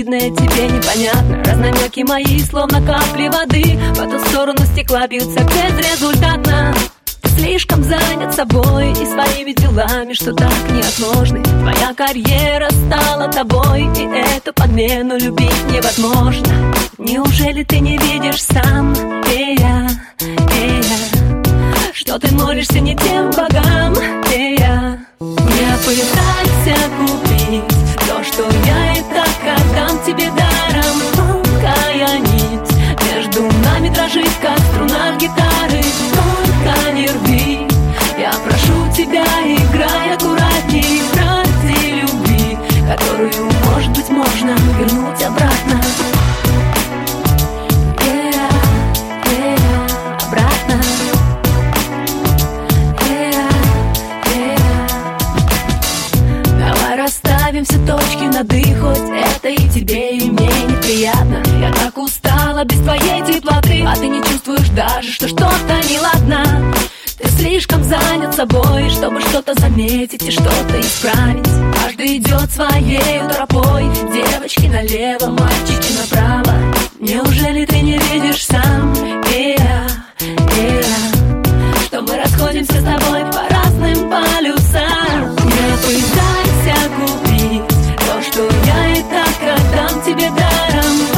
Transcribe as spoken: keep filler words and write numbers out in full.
очевидное тебе непонятно. Разномеки мои, словно капли воды, по ту сторону стекла бьются безрезультатно. Слишком занят собой и своими делами, что так неотложны. Твоя карьера стала тобой, и эту подмену любить невозможно. Неужели ты не видишь сам, и я, и я, что ты молишься не тем богам, и я. Не пытайся купить то, что я и так отдам тебе даром. Тонкая нить между нами дрожит, как струна гитары. Только не рви, я прошу тебя, играй аккуратней. Ради любви, которую, может быть, можно вернуть обратно. Yeah, yeah, обратно. Yeah, yeah. Давай расставим все точки над «и», хоть это и тебе, и мне неприятно. Я так устала без твоей теплоты, а ты не чувствуешь даже, что что-то неладно. Ты слишком занят собой, чтобы что-то заметить и что-то исправить. Каждый идет своей тропой, девочки налево, мальчики направо. Неужели ты не видишь сам, и я, и я, что мы расходимся с тобой по разным полюсам? Не пытайся купить то, что я и так отдам тебе даром.